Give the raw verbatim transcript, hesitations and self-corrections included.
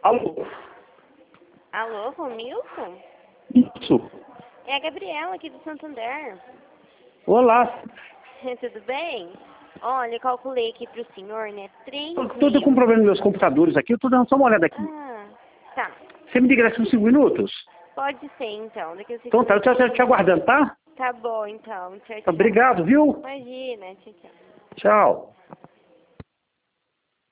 Alô? Alô, Romilson? Isso. É a Gabriela aqui do Santander. Olá. Tudo bem? Olha, eu calculei aqui pro senhor, né? Três Estou mil. com um problema nos meus computadores aqui, eu estou dando só uma olhada aqui. Ah, tá. Você me liga daqui uns cinco minutos? Pode ser, então. Daqui a cinco Então tá, eu estou te aguardando, tá? Tá bom, então. Tchau, tchau. Obrigado, viu? Imagina, tchau, tchau. Tchau.